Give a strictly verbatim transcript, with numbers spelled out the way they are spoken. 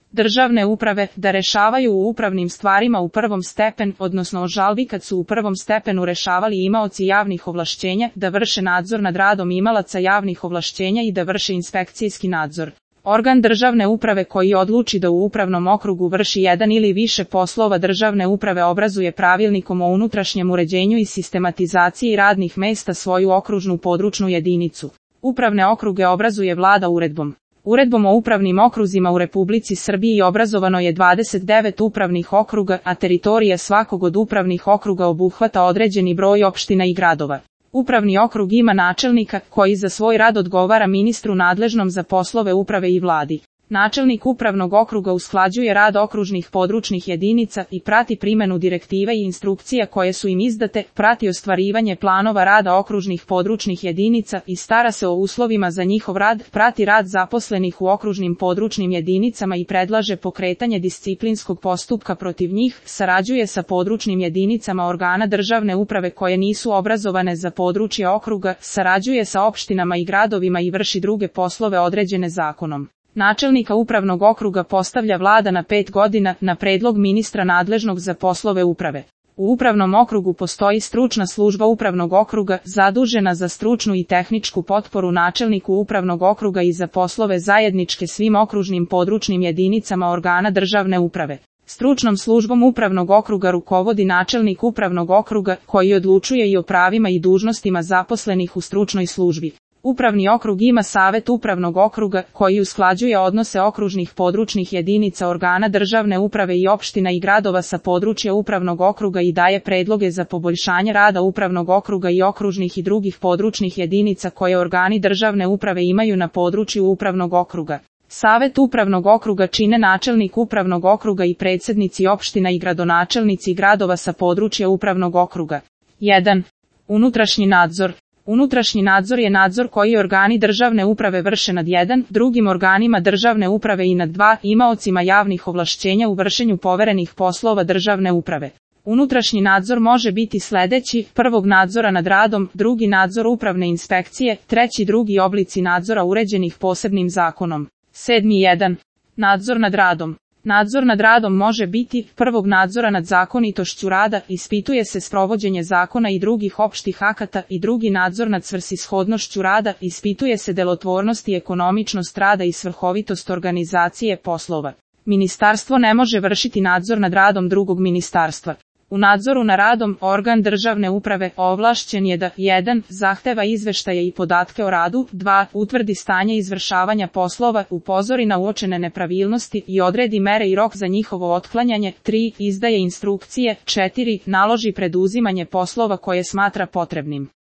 državne uprave da rešavaju u upravnim stvarima u prvom stepen, odnosno o žalbi kad su u prvom stepenu rešavali imaoci javnih ovlašćenja, da vrše nadzor nad radom imalaca javnih ovlašćenja i da vrše inspekcijski nadzor. Organ državne uprave koji odluči da u upravnom okrugu vrši jedan ili više poslova državne uprave obrazuje pravilnikom o unutrašnjem uređenju i sistematizaciji radnih mesta svoju okružnu područnu jedinicu. Upravne okruge obrazuje vlada uredbom. Uredbom o upravnim okruzima u Republici Srbiji obrazovano je dvadeset devet upravnih okruga, a teritorija svakog od upravnih okruga obuhvata određeni broj opština i gradova. Upravni okrug ima načelnika, koji za svoj rad odgovara ministru nadležnom za poslove uprave i vladi. Načelnik upravnog okruga usklađuje rad okružnih područnih jedinica i prati primenu direktiva i instrukcija koje su im izdate, prati ostvarivanje planova rada okružnih područnih jedinica i stara se o uslovima za njihov rad, prati rad zaposlenih u okružnim područnim jedinicama i predlaže pokretanje disciplinskog postupka protiv njih, sarađuje sa područnim jedinicama organa državne uprave koje nisu obrazovane za područje okruga, sarađuje sa opštinama i gradovima i vrši druge poslove određene zakonom. Načelnika upravnog okruga postavlja vlada na pet godina na predlog ministra nadležnog za poslove uprave. U upravnom okrugu postoji stručna služba upravnog okruga zadužena za stručnu i tehničku potporu načelniku upravnog okruga i za poslove zajedničke svim okružnim područnim jedinicama organa državne uprave. Stručnom službom upravnog okruga rukovodi načelnik upravnog okruga koji odlučuje i o pravima i dužnostima zaposlenih u stručnoj službi. Upravni okrug ima savet upravnog okruga koji usklađuje odnose okružnih područnih jedinica organa državne uprave i opština i gradova sa područja upravnog okruga i daje predloge za poboljšanje rada upravnog okruga i okružnih i drugih područnih jedinica koje organi državne uprave imaju na području upravnog okruga. Savet upravnog okruga čine načelnik upravnog okruga i predsednici opština i gradonačelnici gradova sa područja upravnog okruga. jedan. Unutrašnji nadzor. Unutrašnji nadzor je nadzor koji organi državne uprave vrše nad jedan, drugim organima državne uprave i nad dva, imaocima javnih ovlašćenja u vršenju poverenih poslova državne uprave. Unutrašnji nadzor može biti sledeći: prvog nadzora nad radom, drugi nadzor upravne inspekcije, treći drugi oblici nadzora uređenih posebnim zakonom. sedmi jedan. Nadzor nad radom. Nadzor nad radom može biti: prvog nadzora nad zakonitošću rada, ispituje se sprovođenje zakona i drugih opštih akata, i drugi nadzor nad svrsishodnošću rada, ispituje se delotvornost i ekonomičnost rada i svrhovitost organizacije poslova. Ministarstvo ne može vršiti nadzor nad radom drugog ministarstva. U nadzoru nad radom organ državne uprave ovlašćen je da jedan. Zahteva izveštaje i podatke o radu, dva. Utvrdi stanje izvršavanja poslova, upozori na uočene nepravilnosti i odredi mere i rok za njihovo otklanjanje, tri. Izdaje instrukcije, četiri. Naloži preduzimanje poslova koje smatra potrebnim.